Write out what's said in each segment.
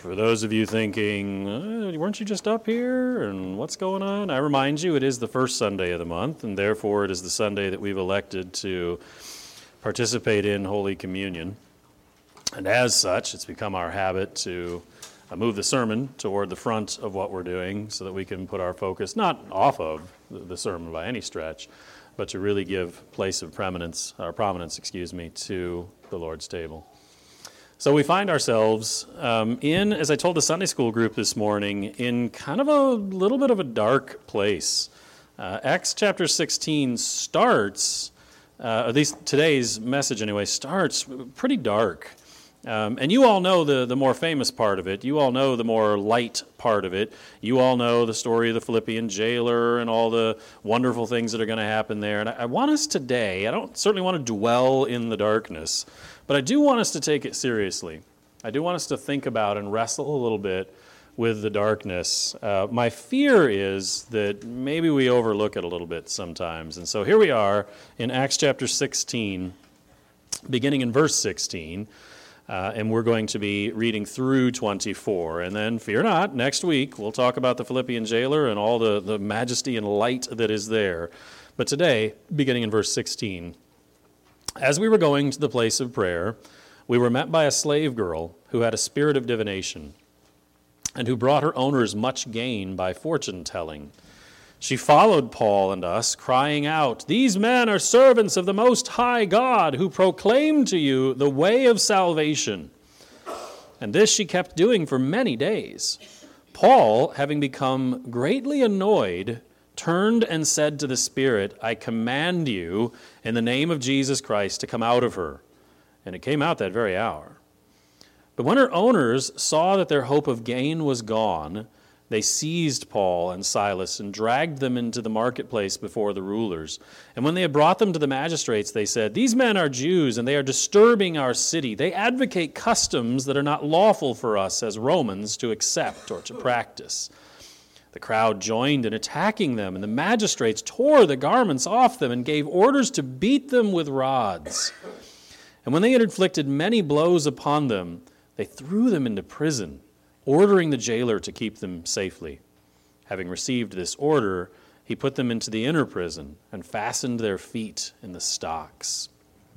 For those of you thinking, weren't you just up here, and what's going on? I remind you, it is the first Sunday of the month, and therefore it is the Sunday that we've elected to participate in Holy Communion. And as such, it's become our habit to move the sermon toward the front of what we're doing so that we can put our focus not off of the sermon by any stretch, but to really give place of prominence, to the Lord's table. So we find ourselves as I told the Sunday school group this morning, in kind of a little bit of a dark place. Acts chapter 16 starts, at least today's message anyway, starts pretty dark. And you all know the more famous part of it. You all know the more light part of it. You all know the story of the Philippian jailer and all the wonderful things that are going to happen there. And I want us today, I don't certainly want to dwell in the darkness, but I do want us to take it seriously. I do want us to think about and wrestle a little bit with the darkness. My fear is that maybe we overlook it a little bit sometimes. And so here we are in Acts chapter 16, beginning in verse 16. And we're going to be reading through 24. And then, fear not, next week we'll talk about the Philippian jailer and all the majesty and light that is there. But today, beginning in verse 16, as we were going to the place of prayer, we were met by a slave girl who had a spirit of divination and who brought her owners much gain by fortune-telling. She followed Paul and us, crying out, "These men are servants of the Most High God, who proclaim to you the way of salvation." And this she kept doing for many days. Paul, having become greatly annoyed, turned and said to the spirit, "I command you, in the name of Jesus Christ, to come out of her." And it came out that very hour. But when her owners saw that their hope of gain was gone, they seized Paul and Silas and dragged them into the marketplace before the rulers. And when they had brought them to the magistrates, they said, "These men are Jews, and they are disturbing our city. They advocate customs that are not lawful for us as Romans to accept or to practice." The crowd joined in attacking them, and the magistrates tore the garments off them and gave orders to beat them with rods. And when they had inflicted many blows upon them, they threw them into prison, ordering the jailer to keep them safely. Having received this order, he put them into the inner prison and fastened their feet in the stocks.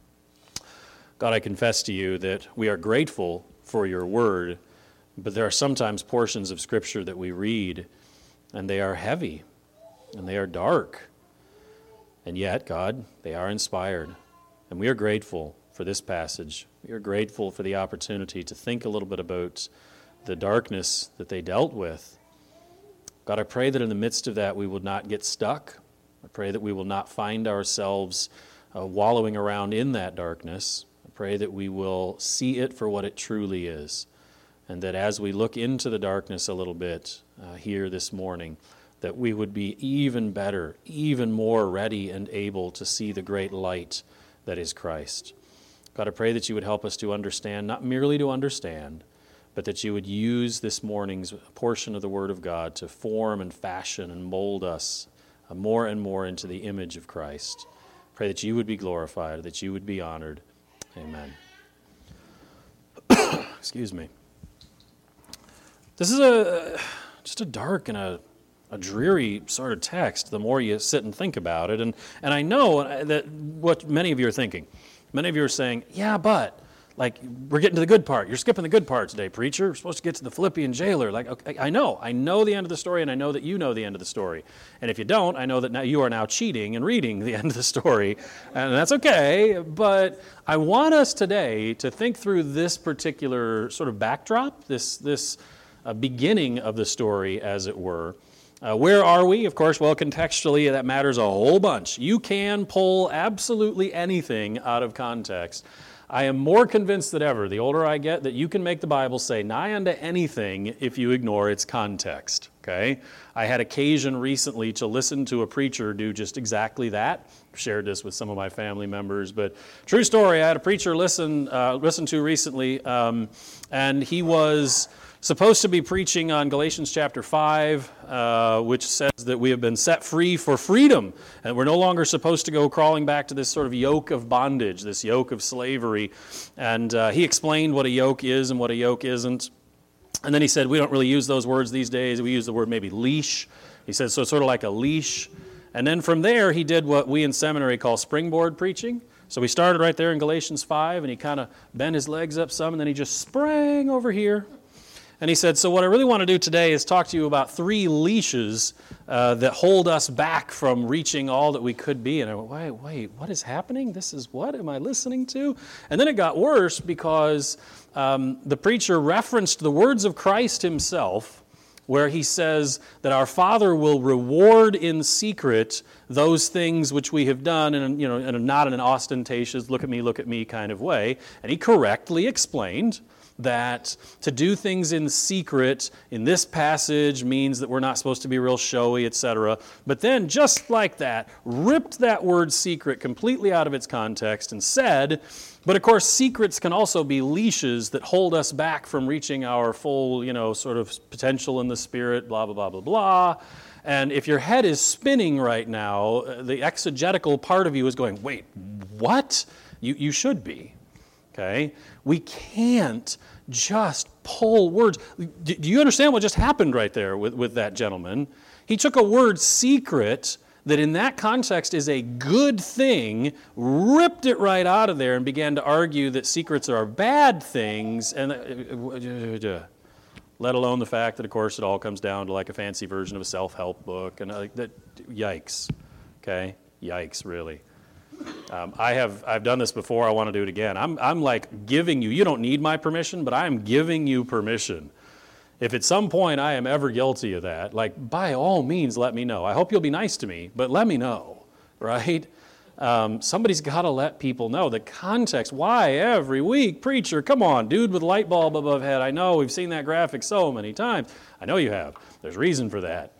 God, I confess to you that we are grateful for your word, but there are sometimes portions of Scripture that we read, and they are heavy, and they are dark. And yet, God, they are inspired, and we are grateful for this passage. We are grateful for the opportunity to think a little bit about the darkness that they dealt with. God, I pray that in the midst of that we will not get stuck. I pray that we will not find ourselves wallowing around in that darkness. I pray that we will see it for what it truly is, and that as we look into the darkness a little bit here this morning, that we would be even better, even more ready and able to see the great light that is Christ. God, I pray that you would help us to understand, not merely to understand, but that you would use this morning's portion of the Word of God to form and fashion and mold us more and more into the image of Christ. Pray that you would be glorified, that you would be honored. Amen. Excuse me. This is just a dark and a dreary sort of text the more you sit and think about it. And I know that what many of you are thinking. Many of you are saying, yeah, but we're getting to the good part. You're skipping the good part today, preacher. We're supposed to get to the Philippian jailer. Okay, I know the end of the story, and I know that you know the end of the story. And if you don't, I know that now you are now cheating and reading the end of the story, and that's okay. But I want us today to think through this particular sort of backdrop, this beginning of the story, as it were. Where are we? Of course, well, contextually, that matters a whole bunch. You can pull absolutely anything out of context. I am more convinced than ever, the older I get, that you can make the Bible say nigh unto anything if you ignore its context, okay? I had occasion recently to listen to a preacher do just exactly that. I've shared this with some of my family members, but true story, I had a preacher listen to recently, and he was supposed to be preaching on Galatians chapter 5, which says that we have been set free for freedom, and we're no longer supposed to go crawling back to this sort of yoke of bondage, this yoke of slavery. And he explained what a yoke is and what a yoke isn't. And then he said, we don't really use those words these days. We use the word maybe leash. He said, so it's sort of like a leash. And then from there, he did what we in seminary call springboard preaching. So we started right there in Galatians 5, and he kind of bent his legs up some, and then he just sprang over here. And he said, so what I really want to do today is talk to you about 3 leashes that hold us back from reaching all that we could be. And I went, wait, what is happening? This is what am I listening to? And then it got worse because the preacher referenced the words of Christ himself, where he says that our Father will reward in secret those things which we have done, and not in an ostentatious, look at me kind of way. And he correctly explained that to do things in secret in this passage means that we're not supposed to be real showy, etc. But then, just like that, ripped that word secret completely out of its context and said, but of course, secrets can also be leashes that hold us back from reaching our full, sort of potential in the Spirit, blah, blah, blah, blah, blah. And if your head is spinning right now, the exegetical part of you is going, wait, what? You should be. Okay? We can't just pull words. Do you understand what just happened right there with that gentleman? He took a word secret that in that context is a good thing, ripped it right out of there and began to argue that secrets are bad things, and let alone the fact that, of course, it all comes down to like a fancy version of a self-help book. And yikes, okay? Yikes, really. I've done this before. I want to do it again. I'm like giving you don't need my permission, but I'm giving you permission. If at some point I am ever guilty of that, like by all means let me know. I hope you'll be nice to me, but let me know, right? Somebody's got to let people know the context. Why every week, preacher, come on, dude with light bulb above head. I know we've seen that graphic so many times. I know you have. There's reason for that.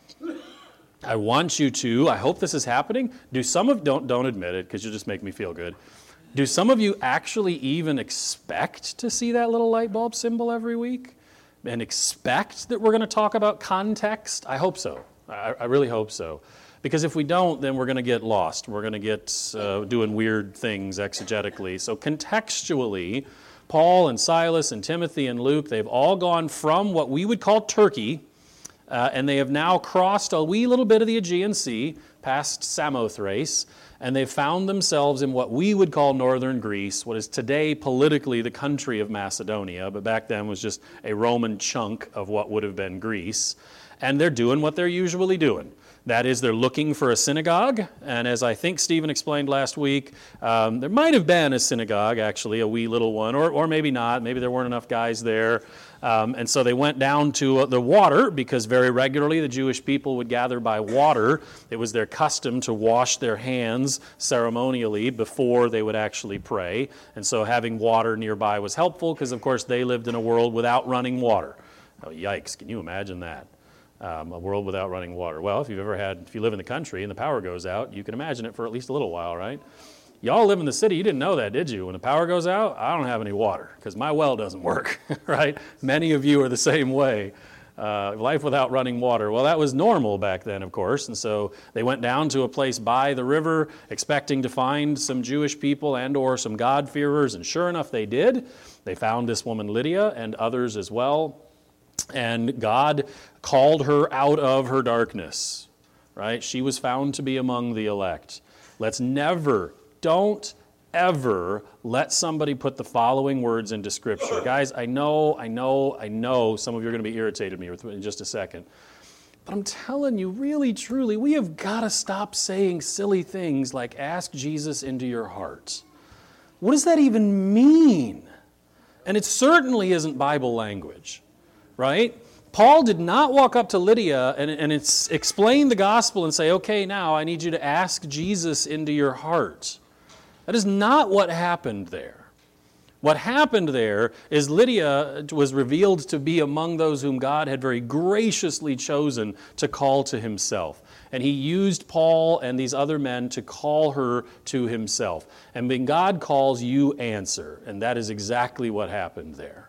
I want you to, I hope this is happening. Don't admit it because you'll just make me feel good. Do some of you actually even expect to see that little light bulb symbol every week? And expect that we're going to talk about context? I hope so. I really hope so. Because if we don't, then we're going to get lost. We're going to get doing weird things exegetically. So contextually, Paul and Silas and Timothy and Luke, they've all gone from what we would call Turkey, and they have now crossed a wee little bit of the Aegean Sea, past Samothrace, and they've found themselves in what we would call northern Greece, what is today politically the country of Macedonia, but back then was just a Roman chunk of what would have been Greece. And they're doing what they're usually doing. That is, they're looking for a synagogue, and as I think Stephen explained last week, there might have been a synagogue, actually, a wee little one, or maybe not. Maybe there weren't enough guys there. And so they went down to the water, because very regularly the Jewish people would gather by water. It was their custom to wash their hands ceremonially before they would actually pray. And so having water nearby was helpful, because of course they lived in a world without running water. Oh, yikes, can you imagine that? A world without running water. Well, if you live in the country and the power goes out, you can imagine it for at least a little while, right? Y'all live in the city, you didn't know that, did you? When the power goes out, I don't have any water because my well doesn't work, right? Many of you are the same way. Life without running water. Well, that was normal back then, of course, and so they went down to a place by the river expecting to find some Jewish people and or some God-fearers, and sure enough they did. They found this woman Lydia and others as well. And God called her out of her darkness, right? She was found to be among the elect. Don't ever let somebody put the following words into Scripture. Guys, I know some of you are going to be irritated with me in just a second. But I'm telling you, really, truly, we have got to stop saying silly things like, ask Jesus into your heart. What does that even mean? And it certainly isn't Bible language. Right? Paul did not walk up to Lydia and explain the gospel and say, okay, now I need you to ask Jesus into your heart. That is not what happened there. What happened there is Lydia was revealed to be among those whom God had very graciously chosen to call to himself. And he used Paul and these other men to call her to himself. And when God calls, you answer. And that is exactly what happened there.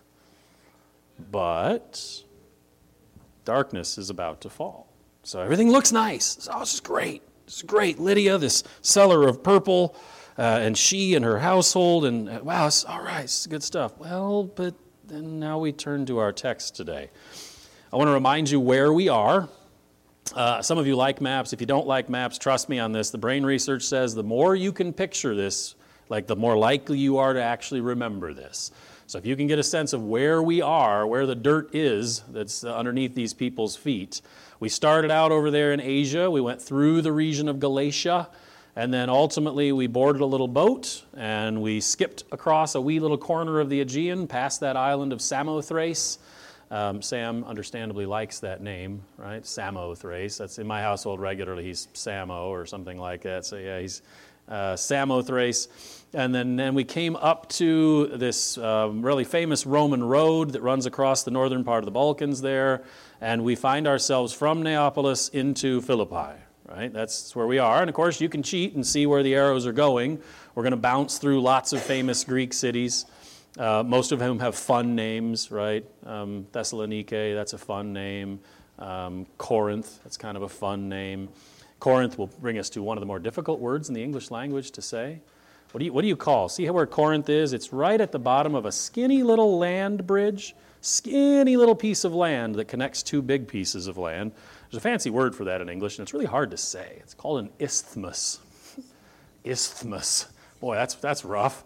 But darkness is about to fall. So everything looks nice. Oh, this is great. This is great. Lydia, this seller of purple, and she and her household, and wow, all right, this is good stuff. Well, but then now we turn to our text today. I want to remind you where we are. Some of you like maps. If you don't like maps, trust me on this. The brain research says the more you can picture this, like the more likely you are to actually remember this. So if you can get a sense of where we are, where the dirt is that's underneath these people's feet. We started out over there in Asia. We went through the region of Galatia. And then ultimately we boarded a little boat and we skipped across a wee little corner of the Aegean past that island of Samothrace. Sam understandably likes that name, right? Samothrace. That's in my household regularly. He's Samo or something like that. So yeah, he's Samothrace. And then we came up to this really famous Roman road that runs across the northern part of the Balkans there. And we find ourselves from Neapolis into Philippi, right? That's where we are. And of course, you can cheat and see where the arrows are going. We're going to bounce through lots of famous Greek cities. Most of whom have fun names, right? Thessaloniki, that's a fun name. Corinth, that's kind of a fun name. Corinth will bring us to one of the more difficult words in the English language to say. What do you call? See where Corinth is? It's right at the bottom of a skinny little land bridge, skinny little piece of land that connects two big pieces of land. There's a fancy word for that in English, and it's really hard to say. It's called an isthmus. Isthmus. Boy, that's rough.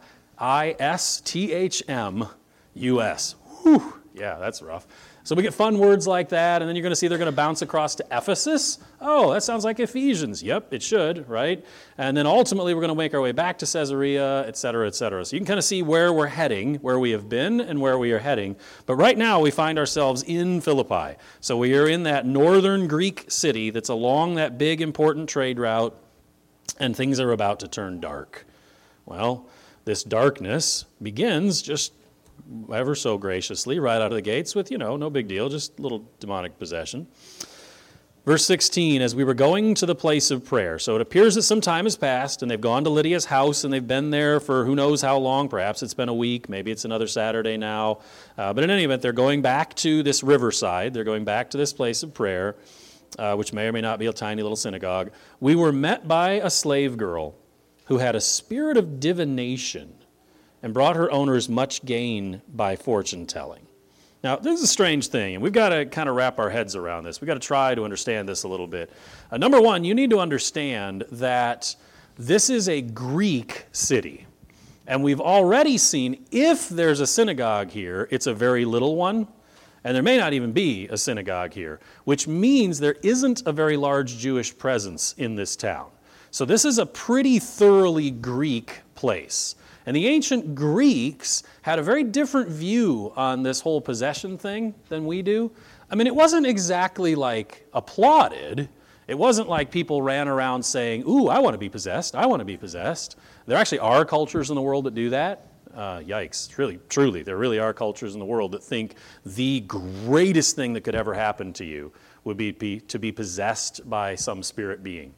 I-S-T-H-M-U-S. Whew. Yeah, that's rough. So we get fun words like that, and then you're going to see they're going to bounce across to Ephesus. Oh, that sounds like Ephesians. Yep, it should, right? And then ultimately we're going to make our way back to Caesarea, et cetera, et cetera. So you can kind of see where we're heading, where we have been and where we are heading. But right now we find ourselves in Philippi. So we are in that northern Greek city that's along that big important trade route, and things are about to turn dark. Well, this darkness begins just ever so graciously right out of the gates with, no big deal, just a little demonic possession. Verse 16, as we were going to the place of prayer. So it appears that some time has passed, and they've gone to Lydia's house, and they've been there for who knows how long. Perhaps it's been a week. Maybe it's another Saturday now. But in any event, they're going back to this riverside. They're going back to this place of prayer, which may or may not be a tiny little synagogue. We were met by a slave girl who had a spirit of divination and brought her owners much gain by fortune telling. Now, this is a strange thing, and we've got to kind of wrap our heads around this. We've got to try to understand this a little bit. Number one, you need to understand that this is a Greek city. And we've already seen if there's a synagogue here, it's a very little one. And there may not even be a synagogue here, which means there isn't a very large Jewish presence in this town. So this is a pretty thoroughly Greek place. And the ancient Greeks had a very different view on this whole possession thing than we do. I mean, it wasn't exactly like applauded. It wasn't like people ran around saying, ooh, I want to be possessed, I want to be possessed. There actually are cultures in the world that do that. Yikes, really, truly, there really are cultures in the world that think the greatest thing that could ever happen to you would be to be possessed by some spirit being.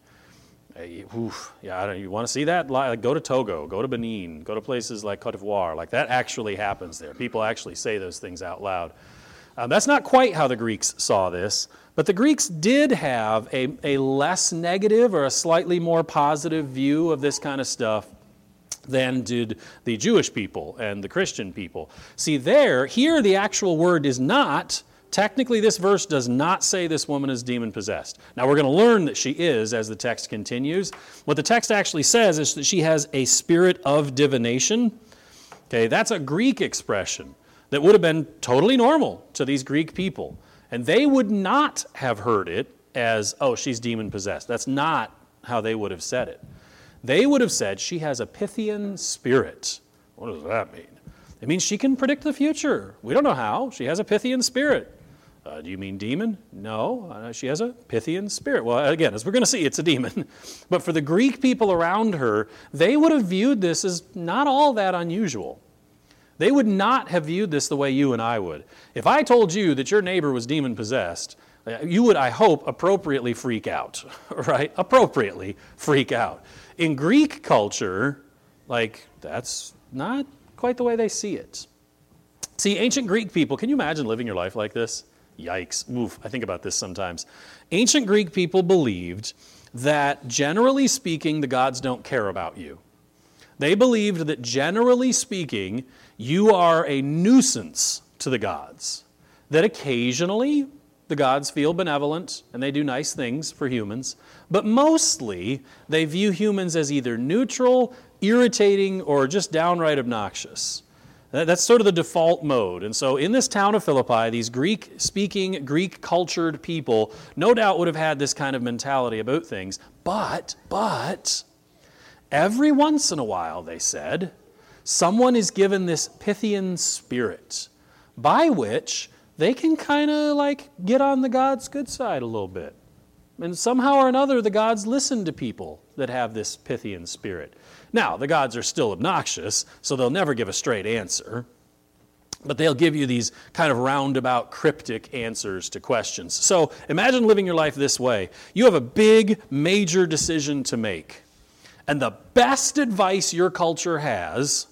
You want to see that? Go to Togo, go to Benin, go to places like Côte d'Ivoire. Like that actually happens there. People actually say those things out loud. That's not quite how the Greeks saw this, but the Greeks did have a less negative or a slightly more positive view of this kind of stuff than did the Jewish people and the Christian people. See here the actual word is not. Technically, this verse does not say this woman is demon-possessed. Now, we're going to learn that she is as the text continues. What the text actually says is that she has a spirit of divination. Okay, that's a Greek expression that would have been totally normal to these Greek people. And they would not have heard it as, oh, she's demon-possessed. That's not how they would have said it. They would have said she has a Pythian spirit. What does that mean? It means she can predict the future. We don't know how. She has a Pythian spirit. Do you mean demon? No, she has a Pythian spirit. Well, again, as we're going to see, it's a demon. But for the Greek people around her, they would have viewed this as not all that unusual. They would not have viewed this the way you and I would. If I told you that your neighbor was demon-possessed, you would, I hope, appropriately freak out, right? Appropriately freak out. In Greek culture, that's not quite the way they see it. See, ancient Greek people, can you imagine living your life like this? Yikes. Oof, I think about this sometimes. Ancient Greek people believed that, generally speaking, the gods don't care about you. They believed that, generally speaking, you are a nuisance to to the gods. That occasionally the gods feel benevolent and they do nice things for humans, but mostly they view humans as either neutral, irritating, or just downright obnoxious. That's sort of the default mode. And so in this town of Philippi, these Greek-speaking, Greek-cultured people no doubt would have had this kind of mentality about things. But, every once in a while, they said, someone is given this Pythian spirit, by which they can kind of like get on the God's good side a little bit. And somehow or another, the gods listen to people that have this Pythian spirit. Now, the gods are still obnoxious, so they'll never give a straight answer. But they'll give you these kind of roundabout, cryptic answers to questions. So imagine living your life this way. You have a big, major decision to make. And the best advice your culture has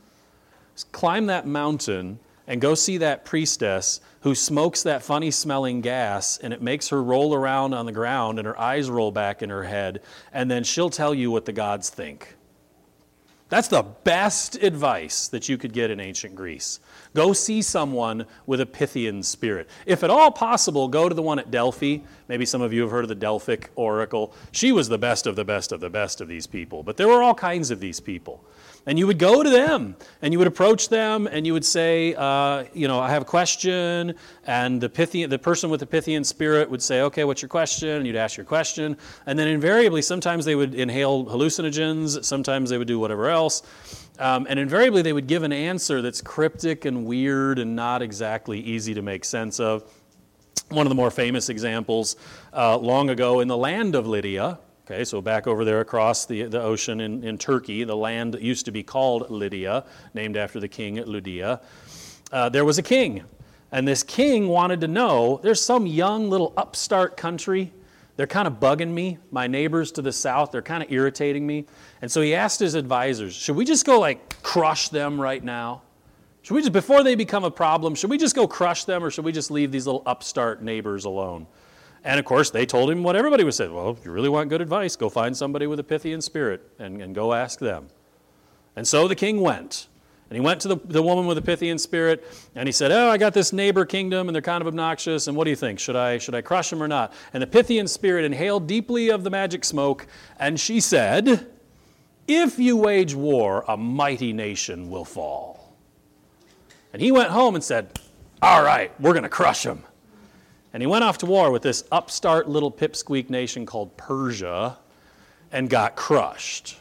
is climb that mountain and go see that priestess who smokes that funny-smelling gas, and it makes her roll around on the ground, and her eyes roll back in her head, and then she'll tell you what the gods think. That's the best advice that you could get in ancient Greece. Go see someone with a Pythian spirit. If at all possible, go to the one at Delphi. Maybe some of you have heard of the Delphic oracle. She was the best of the best of the best of these people, but there were all kinds of these people. And you would go to them, and you would approach them, and you would say, I have a question, and the person with the Pythian spirit would say, okay, what's your question? And you'd ask your question, and then invariably, sometimes they would inhale hallucinogens, sometimes they would do whatever else, and invariably they would give an answer that's cryptic and weird and not exactly easy to make sense of. One of the more famous examples, long ago in the land of Lydia. Okay, so back over there across the ocean in Turkey, the land that used to be called Lydia, named after the king Lydia, there was a king. And this king wanted to know, there's some young little upstart country. They're kind of bugging me. My neighbors to the south, they're kind of irritating me. And so he asked his advisors, should we just go crush them right now? Should we just, before they become a problem, should we just go crush them, or should we just leave these little upstart neighbors alone? And of course, they told him what everybody would say. Well, if you really want good advice, go find somebody with a Pythian spirit and go ask them. And so the king went. And he went to the woman with the Pythian spirit, and he said, I got this neighbor kingdom, and they're kind of obnoxious, and what do you think? Should I crush them or not? And the Pythian spirit inhaled deeply of the magic smoke, and she said, if you wage war, a mighty nation will fall. And he went home and said, all right, we're going to crush them. And he went off to war with this upstart little pipsqueak nation called Persia and got crushed.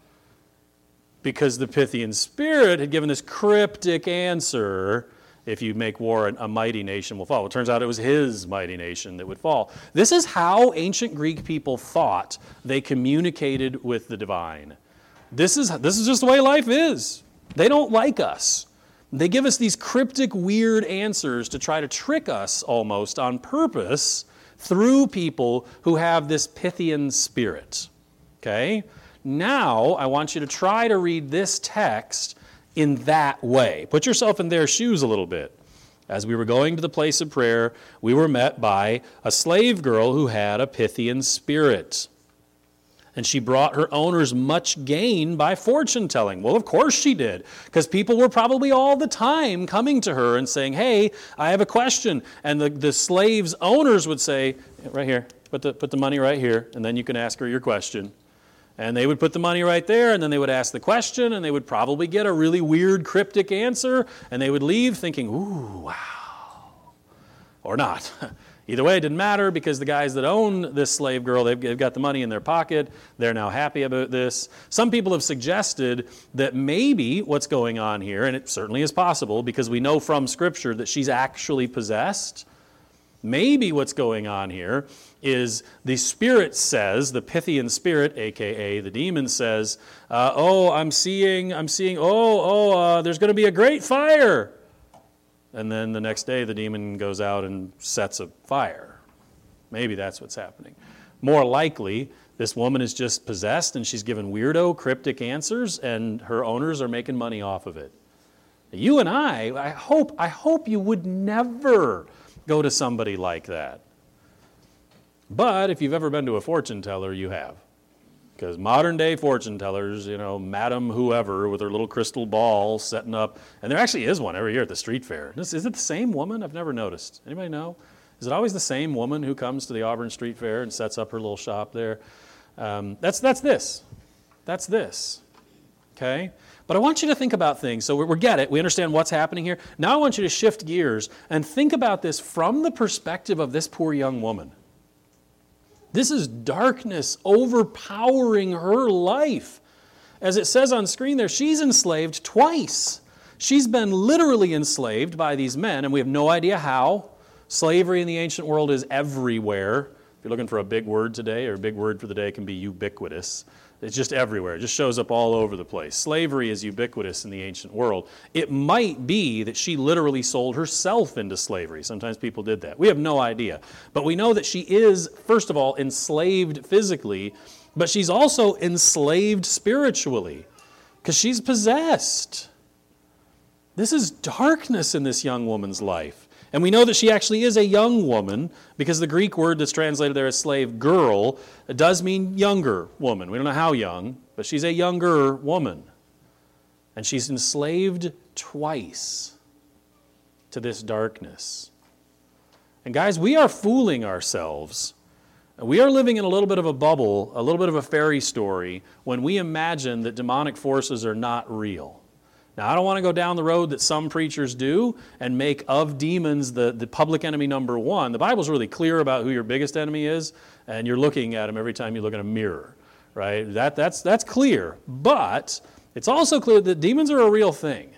Because the Pythian spirit had given this cryptic answer, if you make war, a mighty nation will fall. It turns out it was his mighty nation that would fall. This is how ancient Greek people thought they communicated with the divine. This is just the way life is. They don't like us. They give us these cryptic, weird answers to try to trick us almost on purpose through people who have this Pythian spirit. Okay? Now, I want you to try to read this text in that way. Put yourself in their shoes a little bit. As we were going to the place of prayer, we were met by a slave girl who had a Pythian spirit. And she brought her owners much gain by fortune telling. Well, of course she did, because people were probably all the time coming to her and saying, hey, I have a question. And the slaves' owners would say, right here, put the money right here, and then you can ask her your question. And they would put the money right there, and then they would ask the question, and they would probably get a really weird, cryptic answer, and they would leave thinking, ooh, wow, or not. Either way, it didn't matter, because the guys that own this slave girl, they've got the money in their pocket. They're now happy about this. Some people have suggested that maybe what's going on here, and it certainly is possible because we know from Scripture that she's actually possessed. Maybe what's going on here is the spirit says, the Pythian spirit, a.k.a. the demon says, I'm seeing, there's going to be a great fire. And then the next day, the demon goes out and sets a fire. Maybe that's what's happening. More likely, this woman is just possessed, and she's given weirdo, cryptic answers, and her owners are making money off of it. You and I hope you would never go to somebody like that. But if you've ever been to a fortune teller, you have. Because modern day fortune tellers, Madam whoever with her little crystal ball setting up, and there actually is one every year at the street fair. Is it the same woman? I've never noticed. Anybody know? Is it always the same woman who comes to the Auburn Street Fair and sets up her little shop there? That's this. That's this. Okay? But I want you to think about things. So we get it. We understand what's happening here. Now I want you to shift gears and think about this from the perspective of this poor young woman. This is darkness overpowering her life. As it says on screen there, she's enslaved twice. She's been literally enslaved by these men, and we have no idea how. Slavery in the ancient world is everywhere. If you're looking for a big word today, or a big word for the day can be ubiquitous. It's just everywhere. It just shows up all over the place. Slavery is ubiquitous in the ancient world. It might be that she literally sold herself into slavery. Sometimes people did that. We have no idea. But we know that she is, first of all, enslaved physically, but she's also enslaved spiritually because she's possessed. This is darkness in this young woman's life. And we know that she actually is a young woman because the Greek word that's translated there as slave girl does mean younger woman. We don't know how young, but she's a younger woman. And she's enslaved twice to this darkness. And guys, we are fooling ourselves. We are living in a little bit of a bubble, a little bit of a fairy story when we imagine that demonic forces are not real. Now, I don't want to go down the road that some preachers do and make of demons the public enemy number one. The Bible's really clear about who your biggest enemy is, and you're looking at him every time you look in a mirror, right? That's clear. But it's also clear that demons are a real thing,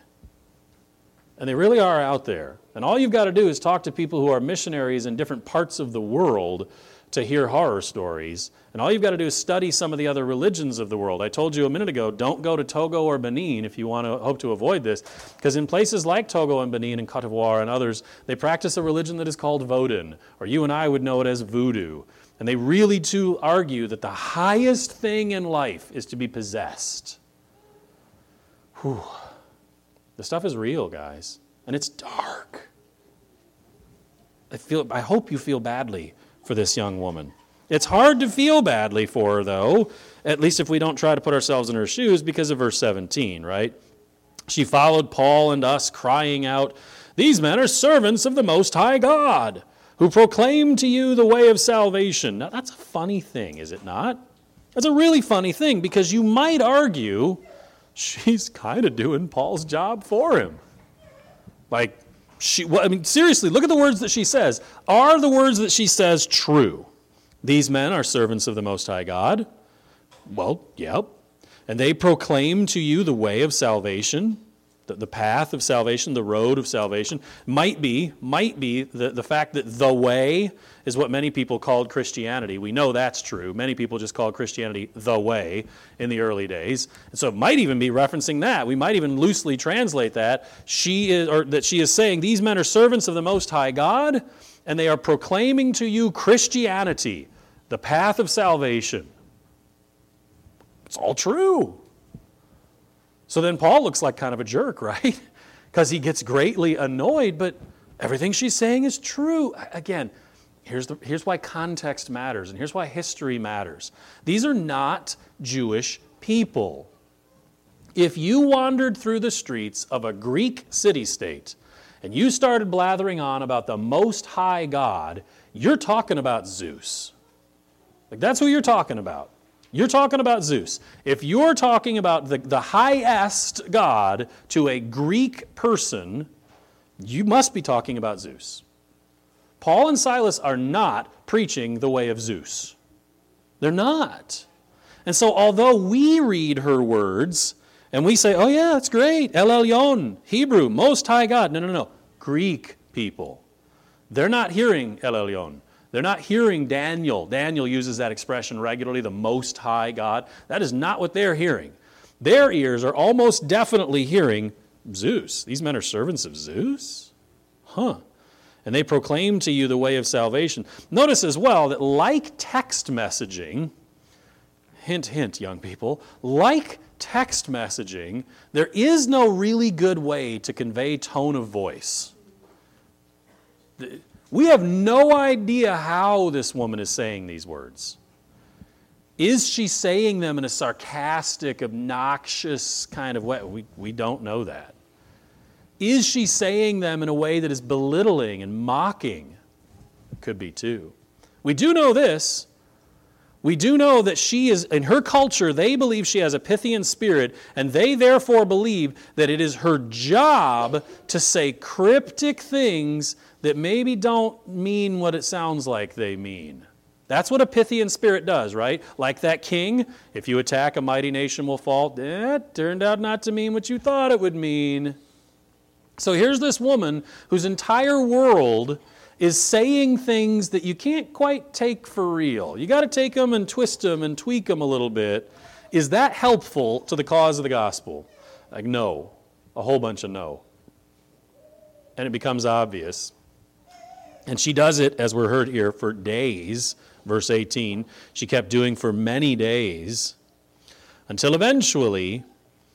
and they really are out there. And all you've got to do is talk to people who are missionaries in different parts of the world to hear horror stories. And all you've got to do is study some of the other religions of the world. I told you a minute ago, don't go to Togo or Benin if you want to hope to avoid this, because in places like Togo and Benin and Cote d'Ivoire and others, they practice a religion that is called Vodun, or you and I would know it as voodoo. And they really too argue that the highest thing in life is to be possessed. Whew. The stuff is real, guys, and it's dark. I hope you feel badly for this young woman. It's hard to feel badly for her, though, at least if we don't try to put ourselves in her shoes because of verse 17, right? She followed Paul and us, crying out, "These men are servants of the Most High God, who proclaim to you the way of salvation." Now, that's a funny thing, is it not? That's a really funny thing, because you might argue she's kind of doing Paul's job for him. Seriously, look at the words that she says. Are the words that she says true? These men are servants of the Most High God. Well, yep. And they proclaim to you the way of salvation, the path of salvation, the road of salvation. Might be the fact that the way is what many people called Christianity. We know that's true. Many people just called Christianity the way in the early days. And so it might even be referencing that. We might even loosely translate that. She is saying, these men are servants of the Most High God, and they are proclaiming to you Christianity, the path of salvation. It's all true. So then Paul looks like kind of a jerk, right? Because he gets greatly annoyed, but everything she's saying is true. Again, here's why context matters, and here's why history matters. These are not Jewish people. If you wandered through the streets of a Greek city-state and you started blathering on about the Most High God, you're talking about Zeus. That's who you're talking about. You're talking about Zeus. If you're talking about the highest God to a Greek person, you must be talking about Zeus. Paul and Silas are not preaching the way of Zeus. They're not. And so although we read her words and we say, oh yeah, that's great, El Elyon, Hebrew, Most High God. No. Greek people. They're not hearing El Elyon. They're not hearing Daniel. Daniel uses that expression regularly, the Most High God. That is not what they're hearing. Their ears are almost definitely hearing Zeus. These men are servants of Zeus? And they proclaim to you the way of salvation. Notice as well that like text messaging, hint, hint, young people, like text messaging, there is no really good way to convey tone of voice. We have no idea how this woman is saying these words. Is she saying them in a sarcastic, obnoxious kind of way? We don't know that. Is she saying them in a way that is belittling and mocking? Could be too. We do know this. We do know that she is, in her culture, they believe she has a Pythian spirit, and they therefore believe that it is her job to say cryptic things that maybe don't mean what it sounds like they mean. That's what a Pythian spirit does, right? Like that king, if you attack, a mighty nation will fall. That turned out not to mean what you thought it would mean. So here's this woman whose entire world is saying things that you can't quite take for real. You got to take them and twist them and tweak them a little bit. Is that helpful to the cause of the gospel? Like, no. A whole bunch of no. And it becomes obvious. And she does it, as we're heard here, for days. Verse 18, she kept doing for many days, until eventually,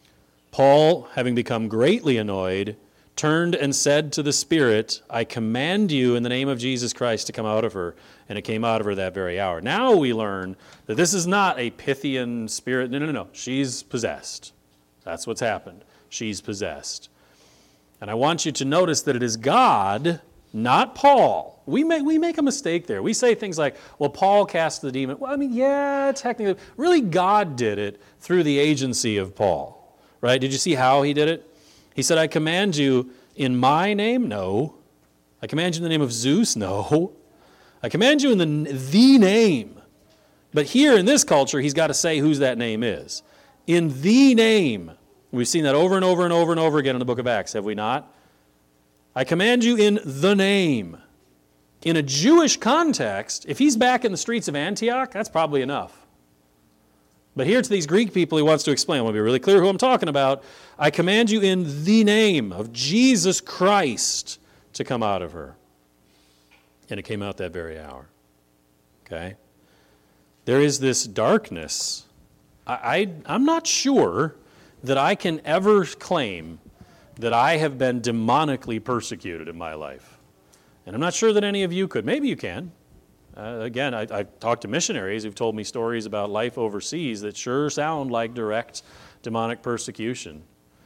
Paul, having become greatly annoyed, turned and said to the Spirit, I command you in the name of Jesus Christ to come out of her. And it came out of her that very hour. Now we learn that this is not a Pythian spirit. No. She's possessed. That's what's happened. She's possessed. And I want you to notice that it is God, not Paul. We make a mistake there. We say things like, well, Paul cast the demon. Well, I mean, yeah, technically. Really, God did it through the agency of Paul. Right? Did you see how he did it? He said, I command you in my name? No. I command you in the name of Zeus? No. I command you in the name. But here in this culture, he's got to say whose that name is. In the name. We've seen that over and over and over and over again in the book of Acts, have we not? I command you in the name. In a Jewish context, if he's back in the streets of Antioch, that's probably enough. But here to these Greek people, he wants to explain. I want to be really clear who I'm talking about. I command you in the name of Jesus Christ to come out of her. And it came out that very hour. Okay? There is this darkness. I'm not sure that I can ever claim that I have been demonically persecuted in my life. And I'm not sure that any of you could. Maybe you can. Again, I've talked to missionaries who've told me stories about life overseas that sure sound like direct demonic persecution.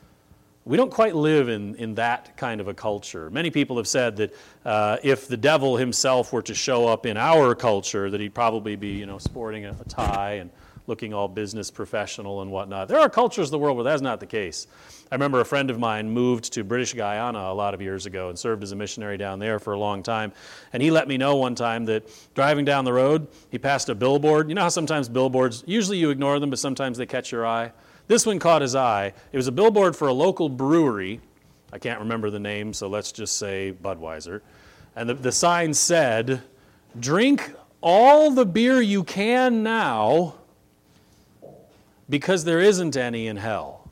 We don't quite live in that kind of a culture. Many people have said that if the devil himself were to show up in our culture, that he'd probably be, sporting a tie and looking all business professional and whatnot. There are cultures in the world where that's not the case. I remember a friend of mine moved to British Guyana a lot of years ago and served as a missionary down there for a long time. And he let me know one time that driving down the road, he passed a billboard. You know how sometimes billboards, usually you ignore them, but sometimes they catch your eye? This one caught his eye. It was a billboard for a local brewery. I can't remember the name, so let's just say Budweiser. And the sign said, drink all the beer you can now, because there isn't any in hell.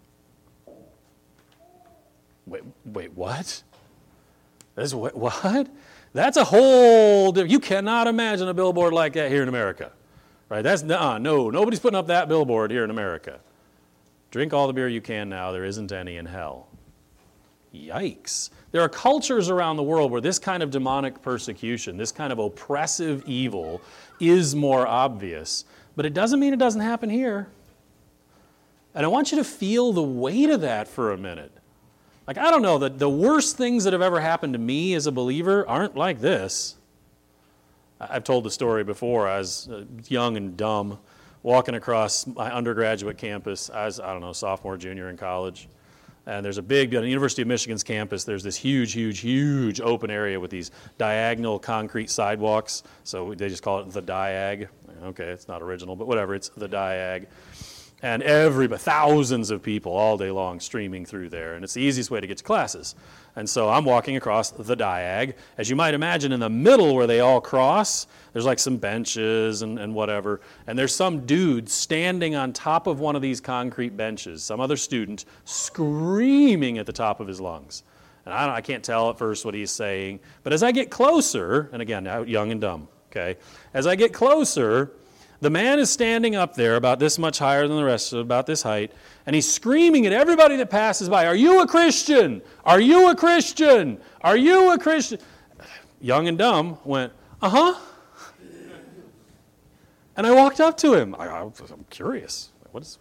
Wait, what? What? That's a whole different. You cannot imagine a billboard like that here in America. Right? That's no, nobody's putting up that billboard here in America. Drink all the beer you can now, there isn't any in hell. Yikes. There are cultures around the world where this kind of demonic persecution, this kind of oppressive evil is more obvious. But it doesn't mean it doesn't happen here. And I want you to feel the weight of that for a minute. Like, I don't know, the worst things that have ever happened to me as a believer aren't like this. I've told the story before. I was young and dumb, walking across my undergraduate campus. I was, sophomore, junior in college. And there's a big, on the University of Michigan's campus, there's this huge open area with these diagonal concrete sidewalks. So they just call it the Diag. Okay, it's not original, but whatever, it's the Diag. And thousands of people all day long streaming through there. And it's the easiest way to get to classes. And so I'm walking across the Diag. As you might imagine, in the middle where they all cross, there's like some benches and whatever. And there's some dude standing on top of one of these concrete benches, some other student, screaming at the top of his lungs. And I can't tell at first what he's saying. But as I get closer, and again, young and dumb, okay? As I get closer, the man is standing up there about this much higher than the rest, about this height, and he's screaming at everybody that passes by, "Are you a Christian? Are you a Christian? Are you a Christian?" Young and dumb went, "Uh-huh." And I walked up to him. I'm curious.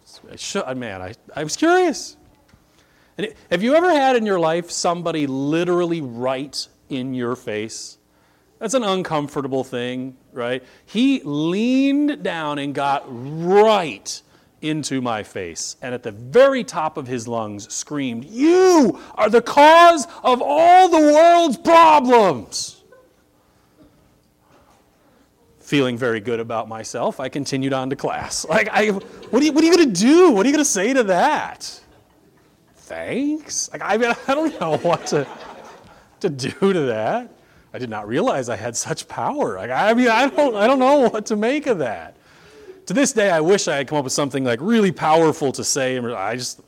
I was curious. And have you ever had in your life somebody literally right in your face? That's an uncomfortable thing, right? He leaned down and got right into my face, and at the very top of his lungs screamed, "You are the cause of all the world's problems." Feeling very good about myself, I continued on to class. What are you going to do? What are you going to say to that? Thanks? I don't know what to do to that. I did not realize I had such power. I don't know what to make of that. To this day, I wish I had come up with something really powerful to say. I'm just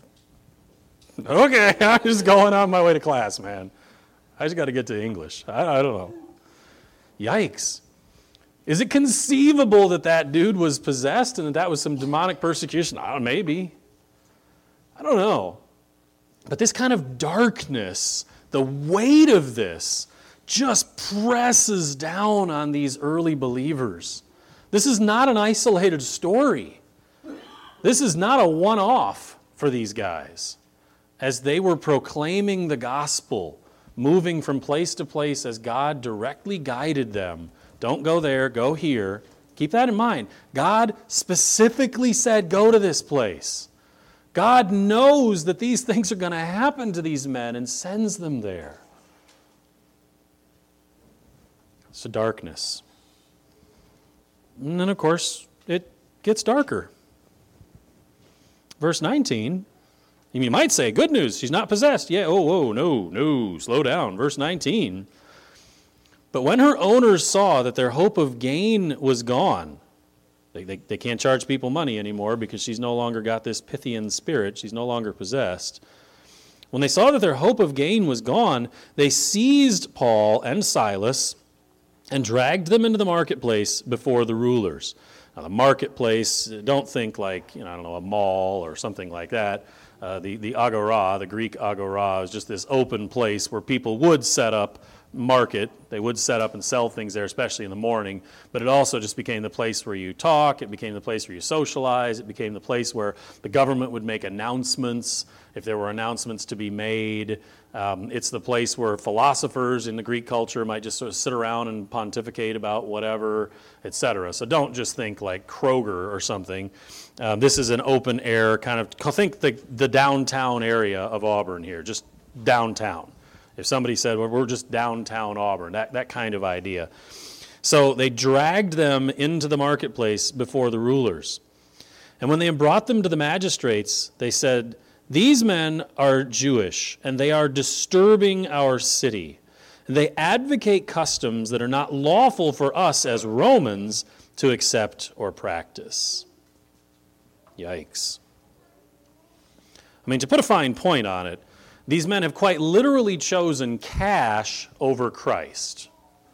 going on my way to class, man. I just got to get to English. I don't know. Yikes. Is it conceivable that dude was possessed and that was some demonic persecution? Maybe. I don't know. But this kind of darkness, the weight of this, just presses down on these early believers. This is not an isolated story. This is not a one-off for these guys. As they were proclaiming the gospel, moving from place to place as God directly guided them. Don't go there, go here. Keep that in mind. God specifically said, go to this place. God knows that these things are going to happen to these men and sends them there. It's a darkness. And then, of course, it gets darker. Verse 19, you might say, good news, she's not possessed. Yeah, no, slow down. Verse 19, but when her owners saw that their hope of gain was gone, they can't charge people money anymore because she's no longer got this Pythian spirit. She's no longer possessed. When they saw that their hope of gain was gone, they seized Paul and Silas and dragged them into the marketplace before the rulers. Now, the marketplace, don't think a mall or something like that. The agora, the Greek agora, is just this open place where people would set up market. They would set up and sell things there, especially in the morning. But it also just became the place where you talk. It became the place where you socialize. It became the place where the government would make announcements if there were announcements to be made. It's the place where philosophers in the Greek culture might just sort of sit around and pontificate about whatever, etc. So don't just think like Kroger or something. This is an open air kind of, think the downtown area of Auburn here, just downtown. If somebody said, well, we're just downtown Auburn, that kind of idea. So they dragged them into the marketplace before the rulers. And when they brought them to the magistrates, they said, these men are Jewish, and they are disturbing our city. They advocate customs that are not lawful for us as Romans to accept or practice. Yikes. To put a fine point on it, these men have quite literally chosen cash over Christ.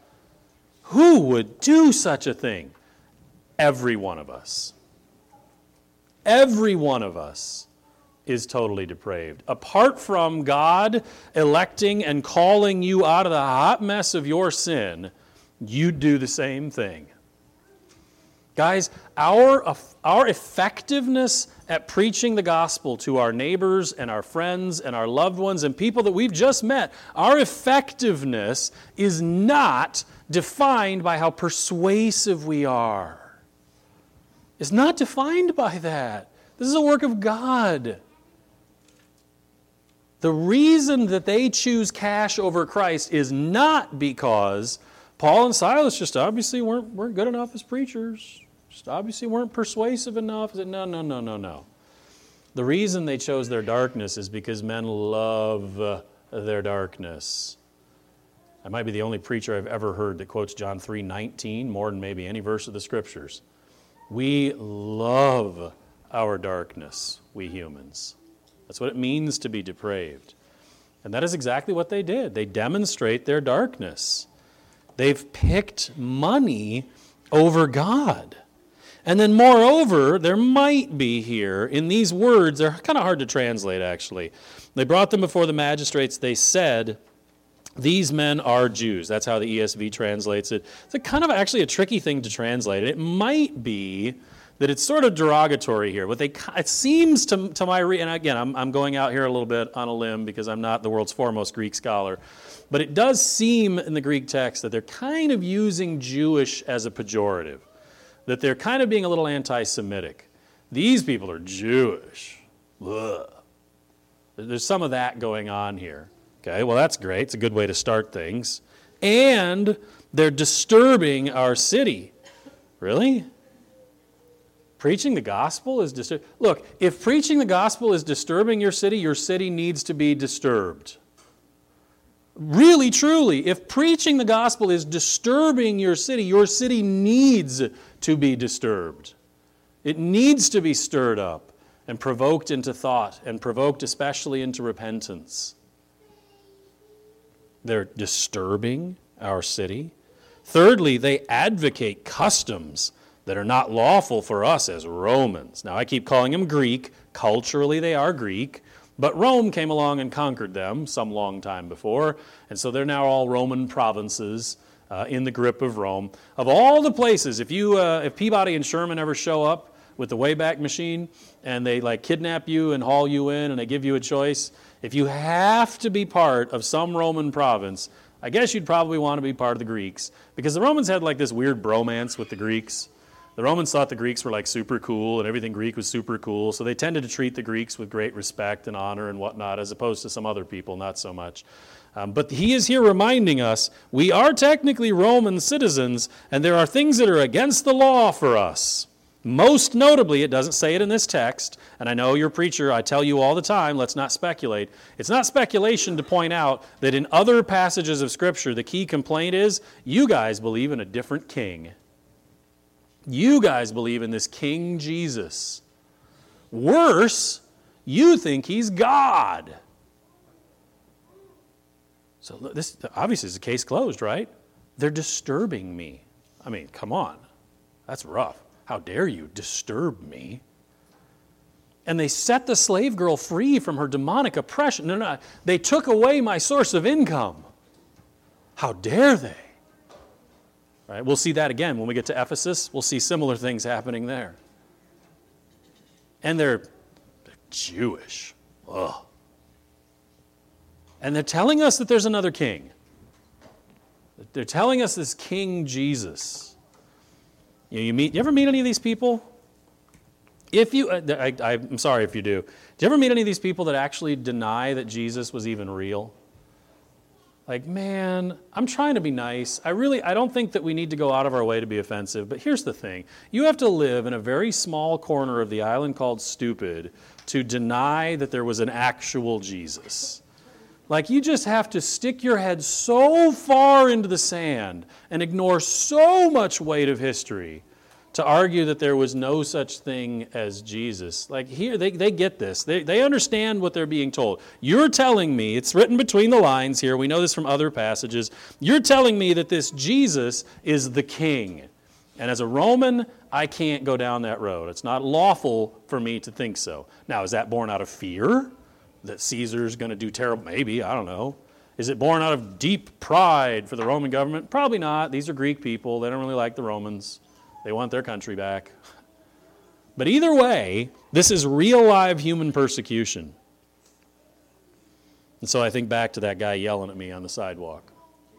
Who would do such a thing? Every one of us. Every one of us is totally depraved. Apart from God electing and calling you out of the hot mess of your sin, you do the same thing. Guys, our effectiveness at preaching the gospel to our neighbors and our friends and our loved ones and people that we've just met, our effectiveness is not defined by how persuasive we are. It's not defined by that. This is a work of God. The reason that they choose cash over Christ is not because Paul and Silas just obviously weren't good enough as preachers. Just obviously weren't persuasive enough. No. The reason they chose their darkness is because men love their darkness. I might be the only preacher I've ever heard that quotes John 3:19 more than maybe any verse of the Scriptures. We love our darkness, we humans. That's what it means to be depraved. And that is exactly what they did. They demonstrate their darkness. They've picked money over God. And then moreover, there might be here, in these words, they're kind of hard to translate actually. They brought them before the magistrates. They said, These men are Jews. That's how the ESV translates it. It's kind of actually a tricky thing to translate. It might be that it's sort of derogatory here. It seems to my and again, I'm going out here a little bit on a limb because I'm not the world's foremost Greek scholar, but it does seem in the Greek text that they're kind of using Jewish as a pejorative, that they're kind of being a little anti-Semitic. These people are Jewish. Ugh. There's some of that going on here. Okay, well, that's great. It's a good way to start things. And they're disturbing our city. Really? Preaching the gospel is disturbing? Look, if preaching the gospel is disturbing your city needs to be disturbed. Really, truly, if preaching the gospel is disturbing your city needs to be disturbed. It needs to be stirred up and provoked into thought, and provoked especially into repentance. They're disturbing our city. Thirdly, they advocate customs that are not lawful for us as Romans. Now, I keep calling them Greek. Culturally, they are Greek. But Rome came along and conquered them some long time before. And so they're now all Roman provinces in the grip of Rome. Of all the places, if Peabody and Sherman ever show up with the Wayback Machine and they kidnap you and haul you in and they give you a choice, if you have to be part of some Roman province, I guess you'd probably want to be part of the Greeks, because the Romans had this weird bromance with the Greeks. The Romans thought the Greeks were super cool and everything Greek was super cool, so they tended to treat the Greeks with great respect and honor and whatnot, as opposed to some other people, not so much. But he is here reminding us we are technically Roman citizens, and there are things that are against the law for us. Most notably, it doesn't say it in this text, and I know you're a preacher, I tell you all the time, let's not speculate. It's not speculation to point out that in other passages of Scripture, the key complaint is, you guys believe in a different king. You guys believe in this King Jesus. Worse, you think he's God. So this obviously is a case closed, right? They're disturbing me. I mean, come on. That's rough. How dare you disturb me? And they set the slave girl free from her demonic oppression. No, they took away my source of income. How dare they? Right? We'll see that again when we get to Ephesus. We'll see similar things happening there. And they're Jewish. Ugh. And they're telling us that there's another king. They're telling us this King Jesus. You ever meet any of these people? If you, I'm sorry if you do. Do you ever meet any of these people that actually deny that Jesus was even real? Man, I'm trying to be nice. I don't think that we need to go out of our way to be offensive. But here's the thing. You have to live in a very small corner of the island called stupid to deny that there was an actual Jesus. You just have to stick your head so far into the sand and ignore so much weight of history to argue that there was no such thing as Jesus. Here, they get this. They understand what they're being told. You're telling me, it's written between the lines here, we know this from other passages, you're telling me that this Jesus is the king. And as a Roman, I can't go down that road. It's not lawful for me to think so. Now, is that born out of fear? That Caesar's going to do terrible? Maybe, I don't know. Is it born out of deep pride for the Roman government? Probably not. These are Greek people. They don't really like the Romans. They want their country back. But either way, this is real live human persecution. And so I think back to that guy yelling at me on the sidewalk.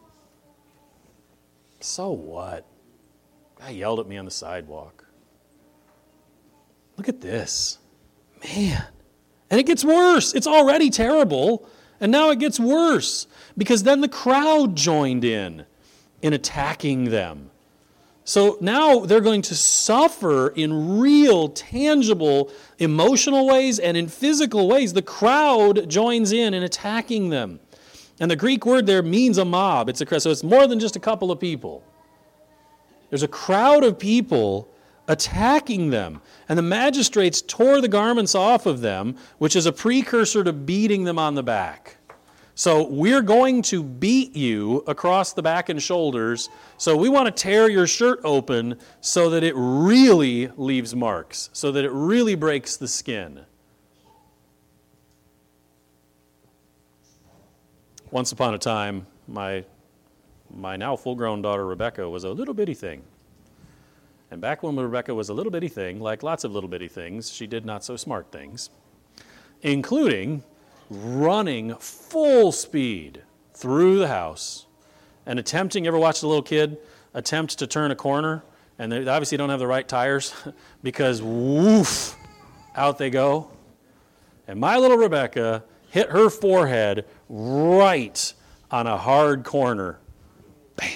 So what? Guy yelled at me on the sidewalk. Look at this. Man. And it gets worse. It's already terrible. And now it gets worse. Because then the crowd joined in attacking them. So now they're going to suffer in real, tangible, emotional ways and in physical ways. The crowd joins in attacking them. And the Greek word there means a mob. So it's more than just a couple of people. There's a crowd of people attacking them. And the magistrates tore the garments off of them, which is a precursor to beating them on the back. So we're going to beat you across the back and shoulders. So we want to tear your shirt open so that it really leaves marks, so that it really breaks the skin. Once upon a time, my now full-grown daughter Rebecca was a little bitty thing. And back when Rebecca was a little bitty thing, like lots of little bitty things, she did not so smart things, including running full speed through the house and attempting, you ever watched a little kid attempt to turn a corner and they obviously don't have the right tires because woof, out they go. And my little Rebecca hit her forehead right on a hard corner. Bam.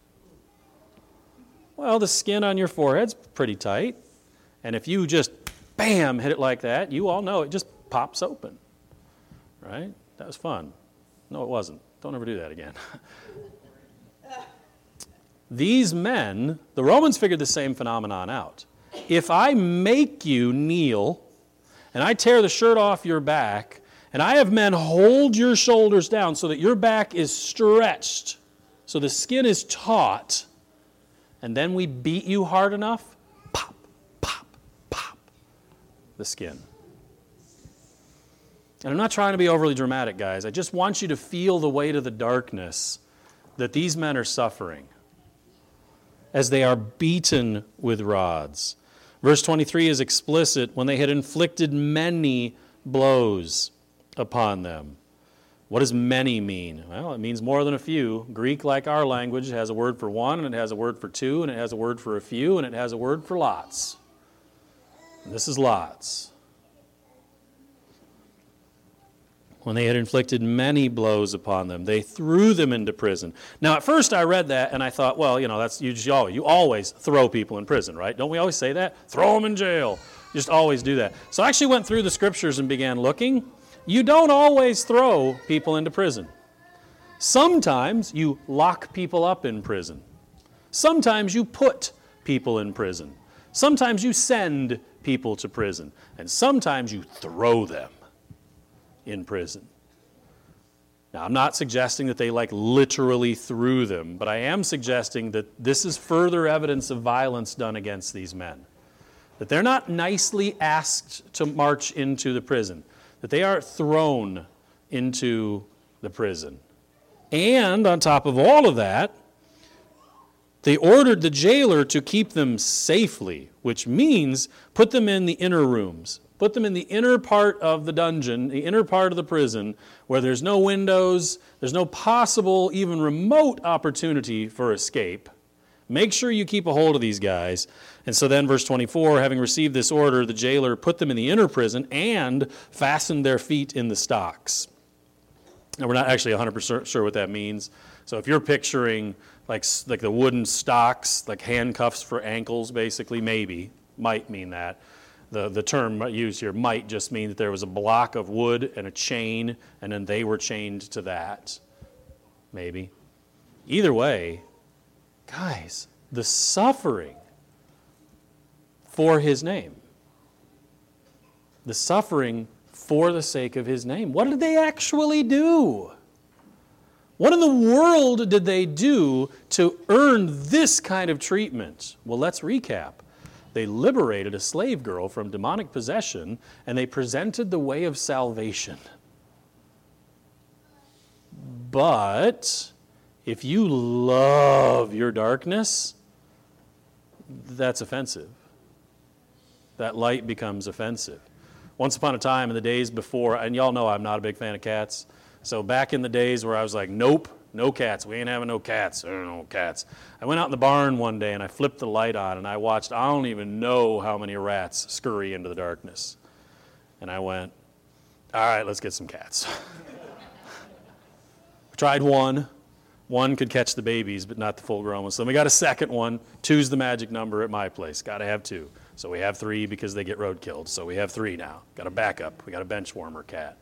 Well, the skin on your forehead's pretty tight. And if you just, bam, hit it like that, you all know it just pops open. Right? That was fun. No, it wasn't. Don't ever do that again. These men, the Romans figured the same phenomenon out. If I make you kneel, and I tear the shirt off your back, and I have men hold your shoulders down so that your back is stretched, so the skin is taut, and then we beat you hard enough, pop, pop, pop, the skin. And I'm not trying to be overly dramatic, guys. I just want you to feel the weight of the darkness that these men are suffering as they are beaten with rods. Verse 23 is explicit, when they had inflicted many blows upon them. What does many mean? Well, it means more than a few. Greek, like our language, has a word for one, and it has a word for two, and it has a word for a few, and it has a word for lots. And this is lots. When they had inflicted many blows upon them, they threw them into prison. Now, at first I read that and I thought, well, that's you always throw people in prison, right? Don't we always say that? Throw them in jail. You just always do that. So I actually went through the scriptures and began looking. You don't always throw people into prison. Sometimes you lock people up in prison. Sometimes you put people in prison. Sometimes you send people to prison. And sometimes you throw them in prison. Now, I'm not suggesting that they literally threw them, but I am suggesting that this is further evidence of violence done against these men. That they're not nicely asked to march into the prison, that they are thrown into the prison. And on top of all of that, they ordered the jailer to keep them safely, which means put them in the inner rooms. Put them in the inner part of the dungeon, the inner part of the prison, where there's no windows, there's no possible, even remote opportunity for escape. Make sure you keep a hold of these guys. And so then, verse 24, having received this order, the jailer put them in the inner prison and fastened their feet in the stocks. Now, we're not actually 100% sure what that means. So if you're picturing like the wooden stocks, like handcuffs for ankles, basically, might mean that. The term used here might just mean that there was a block of wood and a chain, and then they were chained to that. Maybe. Either way, guys, the suffering for his name. The suffering for the sake of his name. What did they actually do? What in the world did they do to earn this kind of treatment? Well, let's recap. They liberated a slave girl from demonic possession, and they presented the way of salvation. But if you love your darkness, that's offensive. That light becomes offensive. Once upon a time in the days before, and y'all know I'm not a big fan of cats, so back in the days where I was like, nope, no cats. We ain't having no cats. There are no cats. I went out in the barn one day and I flipped the light on and I watched, I don't even know how many rats scurry into the darkness. And I went, all right, let's get some cats. We tried one. One could catch the babies, but not the full-grown ones. So then we got a second one. 2's the magic number at my place. Got to have 2. So we have 3 because they get road killed. So we have 3 now. Got a backup. We got a bench warmer cat.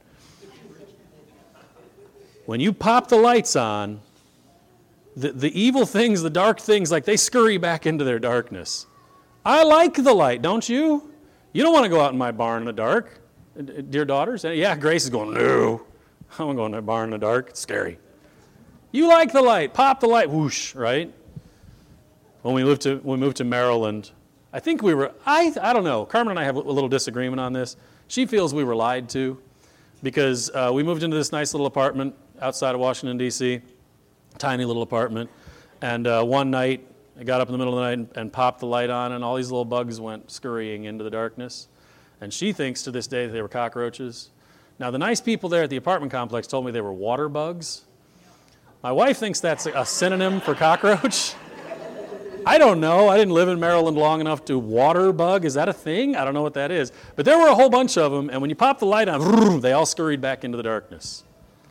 When you pop the lights on, the evil things, the dark things, they scurry back into their darkness. I like the light, don't you? You don't want to go out in my barn in the dark, dear daughters. Yeah, Grace is going, no. I don't want to go in that barn in the dark. It's scary. You like the light. Pop the light. Whoosh, right? When we moved to Maryland, I think we were, I don't know. Carmen and I have a little disagreement on this. She feels we were lied to because we moved into this nice little apartment outside of Washington, D.C., tiny little apartment. And one night, I got up in the middle of the night and popped the light on, and all these little bugs went scurrying into the darkness. And she thinks to this day that they were cockroaches. Now, the nice people there at the apartment complex told me they were water bugs. My wife thinks that's a synonym for cockroach. I don't know. I didn't live in Maryland long enough to water bug. Is that a thing? I don't know what that is. But there were a whole bunch of them, and when you pop the light on, they all scurried back into the darkness.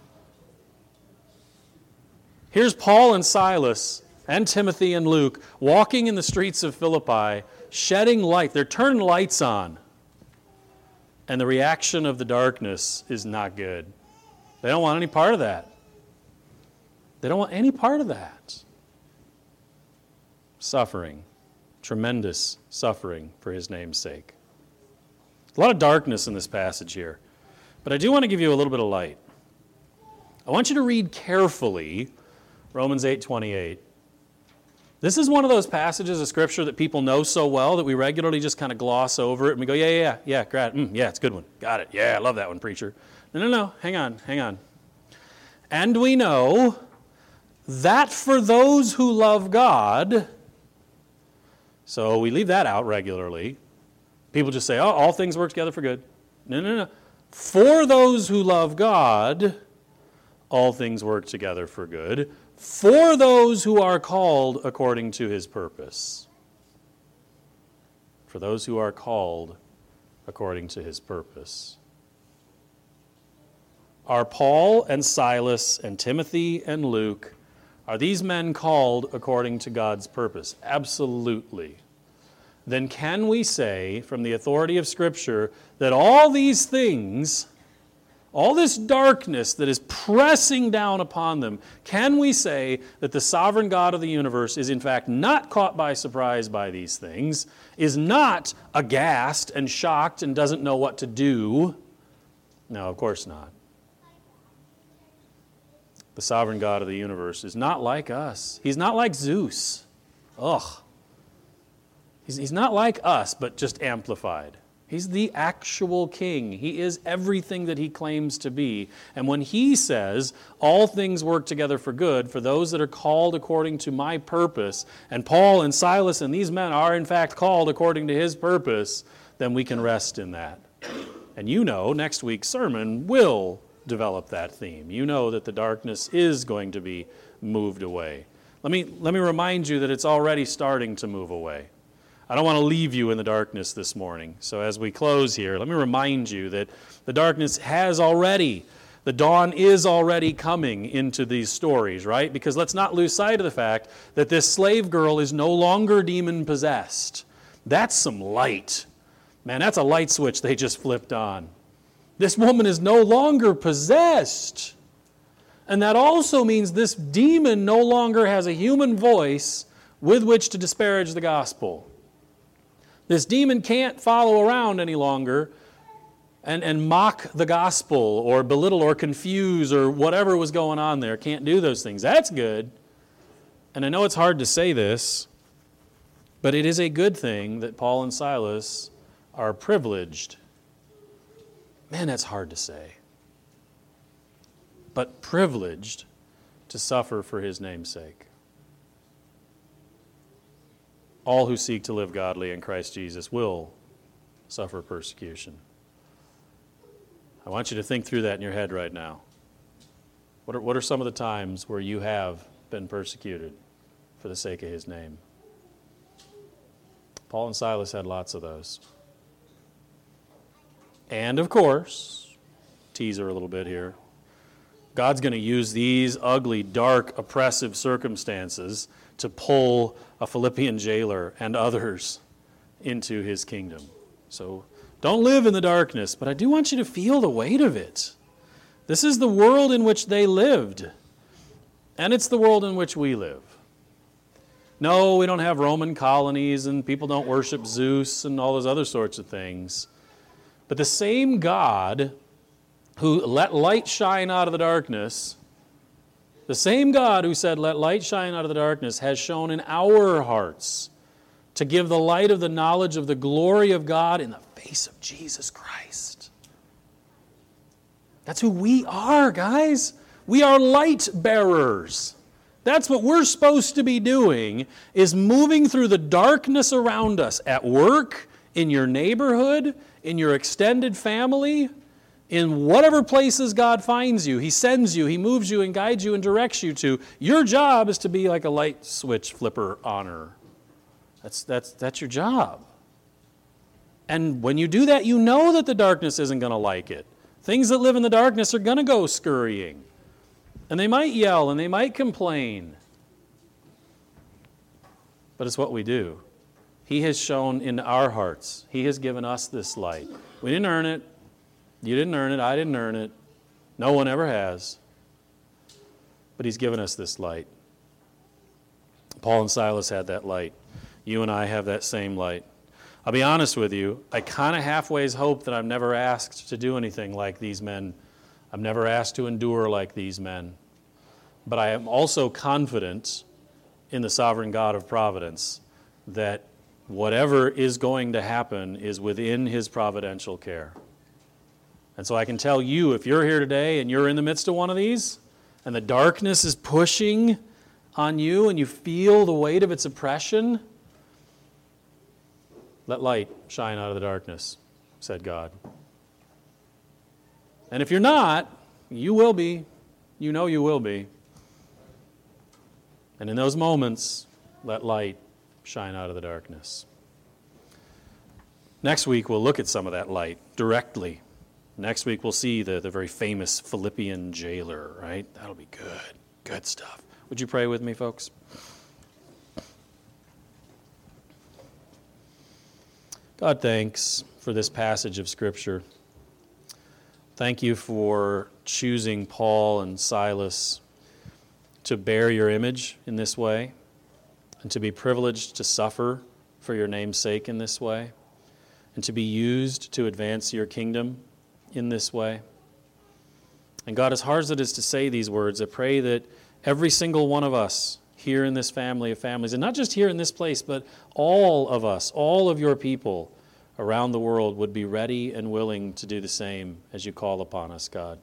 Here's Paul and Silas and Timothy and Luke walking in the streets of Philippi, shedding light. They're turning lights on. And the reaction of the darkness is not good. They don't want any part of that. They don't want any part of that. Suffering, tremendous suffering for his name's sake. A lot of darkness in this passage here, but I do want to give you a little bit of light. I want you to read carefully Romans 8:28. This is one of those passages of Scripture that people know so well that we regularly just kind of gloss over it and we go, yeah, great, yeah, it's a good one. Got it. Yeah, I love that one, preacher. No, hang on. And we know that for those who love God, so we leave that out regularly. People just say, all things work together for good. No. For those who love God, all things work together for good. For those who are called according to his purpose. For those who are called according to his purpose. Are Paul and Silas and Timothy and Luke, are these men called according to God's purpose? Absolutely. Then can we say, from the authority of Scripture, that all these things, all this darkness that is pressing down upon them, can we say that the sovereign God of the universe is in fact not caught by surprise by these things, is not aghast and shocked and doesn't know what to do? No, of course not. The sovereign God of the universe is not like us. He's not like Zeus. He's not like us, but just amplified. He's the actual king. He is everything that he claims to be. And when he says, all things work together for good for those that are called according to my purpose, and Paul and Silas and these men are in fact called according to his purpose, then we can rest in that. And you know, next week's sermon will develop that theme. You know that the darkness is going to be moved away. Let me remind you that it's already starting to move away. I don't want to leave you in the darkness this morning. So as we close here, let me remind you that the darkness has already, the dawn is already coming into these stories, right? Because let's not lose sight of the fact that this slave girl is no longer demon-possessed. That's some light. Man, that's a light switch they just flipped on. This woman is no longer possessed. And that also means this demon no longer has a human voice with which to disparage the gospel. This demon can't follow around any longer and mock the gospel or belittle or confuse or whatever was going on there. Can't do those things. That's good. And I know it's hard to say this, but it is a good thing that Paul and Silas are privileged. Man, that's hard to say. But privileged to suffer for his name's sake. All who seek to live godly in Christ Jesus will suffer persecution. I want you to think through that in your head right now. What are some of the times where you have been persecuted for the sake of his name? Paul and Silas had lots of those. And of course, teaser a little bit here, God's going to use these ugly, dark, oppressive circumstances to pull a Philippian jailer and others into his kingdom. So don't live in the darkness, but I do want you to feel the weight of it. This is the world in which they lived, and it's the world in which we live. No, we don't have Roman colonies, and people don't worship Zeus and all those other sorts of things. But the same God who let light shine out of the darkness, the same God who said, let light shine out of the darkness, has shown in our hearts to give the light of the knowledge of the glory of God in the face of Jesus Christ. That's who we are, guys. We are light bearers. That's what we're supposed to be doing, is moving through the darkness around us at work, in your neighborhood, in your extended family, in whatever places God finds you. He sends you, He moves you and guides you and directs you to. Your job is to be like a light switch flipper on her. That's your job. And when you do that, you know that the darkness isn't going to like it. Things that live in the darkness are going to go scurrying. And they might yell and they might complain. But it's what we do. He has shown in our hearts. He has given us this light. We didn't earn it. You didn't earn it. I didn't earn it. No one ever has. But He's given us this light. Paul and Silas had that light. You and I have that same light. I'll be honest with you, I kind of halfways hope that I'm never asked to do anything like these men. I'm never asked to endure like these men. But I am also confident in the sovereign God of providence that whatever is going to happen is within His providential care. And so I can tell you, if you're here today and you're in the midst of one of these, and the darkness is pushing on you and you feel the weight of its oppression, let light shine out of the darkness, said God. And if you're not, you will be. You know you will be. And in those moments, let light shine out of the darkness. Next week, we'll look at some of that light directly. Next week, we'll see the very famous Philippian jailer, right? That'll be good. Good stuff. Would you pray with me, folks? God, thanks for this passage of Scripture. Thank you for choosing Paul and Silas to bear your image in this way and to be privileged to suffer for your name's sake in this way and to be used to advance your kingdom in this way. And God, as hard as it is to say these words, I pray that every single one of us here in this family of families, and not just here in this place, but all of us, all of your people around the world would be ready and willing to do the same as you call upon us, God.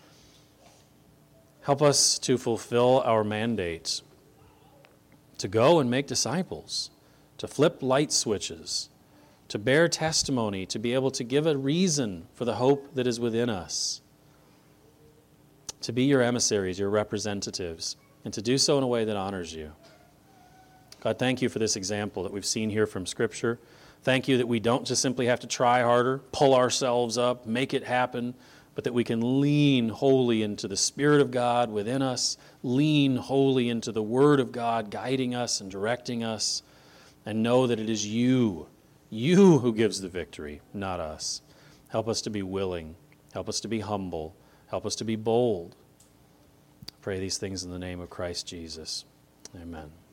Help us to fulfill our mandate to go and make disciples, to flip light switches, to bear testimony, to be able to give a reason for the hope that is within us, to be your emissaries, your representatives, and to do so in a way that honors you. God, thank you for this example that we've seen here from Scripture. Thank you that we don't just simply have to try harder, pull ourselves up, make it happen, but that we can lean wholly into the Spirit of God within us, lean wholly into the Word of God guiding us and directing us, and know that it is you who gives the victory, not us. Help us to be willing. Help us to be humble. Help us to be bold. I pray these things in the name of Christ Jesus. Amen.